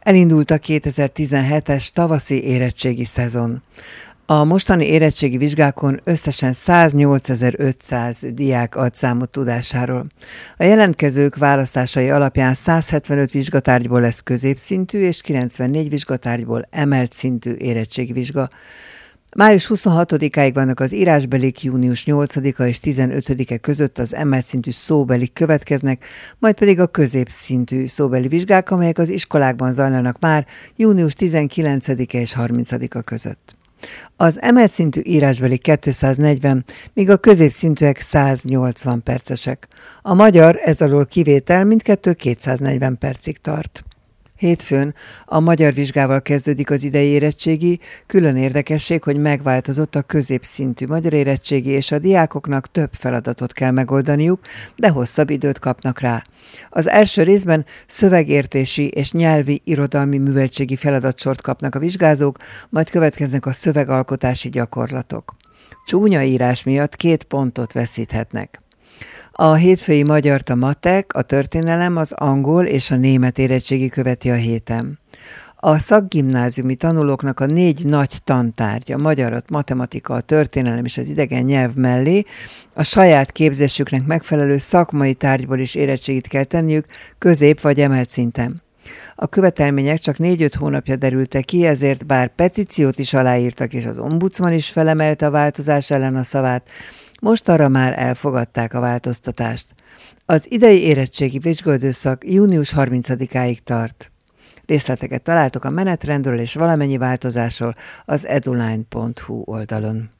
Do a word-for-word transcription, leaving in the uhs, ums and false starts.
Elindult a kétezer-tizenhetes tavaszi érettségi szezon. A mostani érettségi vizsgákon összesen száznyolcezer-ötszáz diák ad számot tudásáról. A jelentkezők választásai alapján száz hetvenöt vizsgatárgyból lesz középszintű és kilencvennégy vizsgatárgyból emelt szintű érettségi vizsga. május huszonhatodikáig vannak az írásbelik, június nyolcadika és tizenötödike között az emelt szintű szóbelik következnek, majd pedig a középszintű szóbeli vizsgák, amelyek az iskolákban zajlanak már június tizenkilencedike és harmincadika között. Az emelt szintű írásbeli kétszáznegyven, míg a középszintűek száznyolcvan percesek. A magyar ez alól kivétel, mindkettő kétszáznegyven percig tart. Hétfőn a magyar vizsgával kezdődik az idei érettségi, külön érdekesség, hogy megváltozott a középszintű magyar érettségi, és a diákoknak több feladatot kell megoldaniuk, de hosszabb időt kapnak rá. Az első részben szövegértési és nyelvi irodalmi műveltségi feladatsort kapnak a vizsgázók, majd következnek a szövegalkotási gyakorlatok. Csúnya írás miatt két pontot veszíthetnek. A hétfői magyart a matek, a történelem, az angol és a német érettségi követi a héten. A szakgimnáziumi tanulóknak a négy nagy tantárgy, a magyarat, matematika, a történelem és az idegen nyelv mellé a saját képzésüknek megfelelő szakmai tárgyból is érettségit kell tenniük közép vagy emelt szinten. A követelmények csak négy-öt hónapja derültek ki, ezért bár petíciót is aláírtak, és az ombudsman is felemelte a változás ellen a szavát, most arra már elfogadták a változtatást. Az idei érettségi vizsgaidőszak június harmincadikáig tart. Részleteket találtok a menetrendről és valamennyi változásról az eduline pont hu oldalon.